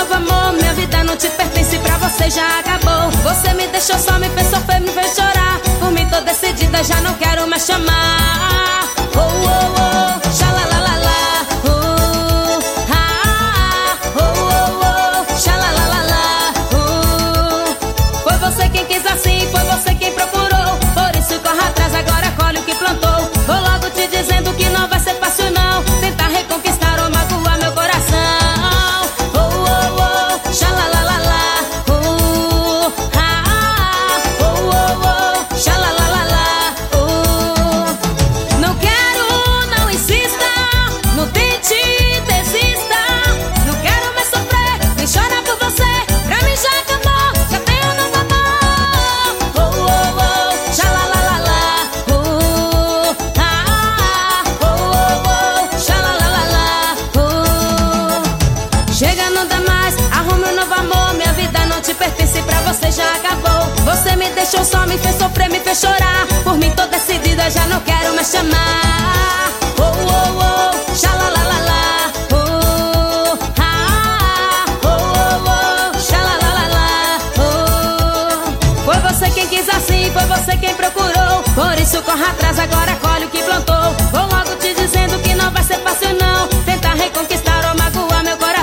novo amor, minha vida não te pertence, pra você já acabou. Você me deixou só, me fez sofrer, me fez chorar. Por mim tô decidida, já não quero mais chamar. Oh, oh, oh, xalalalala. Oh, ah, oh, oh, oh, xalalalala. Oh, foi você quem quis assim, foi você quem procurou. Por isso corre atrás, agora colhe o que plantou. Vou logo te dizendo que não vai ser fácil não tentar reconquistar ou magoar meu coração. Oh, oh, oh, xalalalala. Oh, ah, oh, oh, oh, xalalalala. Oh, não quero, não insista, não tente, desista. Não quero mais sofrer, nem chorar por você. Pra mim já acabou, já tenho um novo amor. Oh, oh, oh, xalalalala. Oh, ah, oh, oh, oh, xalalalala. Oh, chega, não dá mais, arrume um novo amor. Minha vida não te pertence, pra você já acabou. Você me deixou só, me fez sofrer, me fez chorar. Por mim tô decidida, já não quero mais chamar. Oh, oh, oh, xalalalala. Oh, ah, oh, oh, oh, xalalalala. Oh, foi você quem quis assim, foi você quem procurou. Por isso corre atrás, agora colhe o que plantou. Vou logo te dizendo que não vai ser fácil não tentar reconquistar ou magoar meu coração.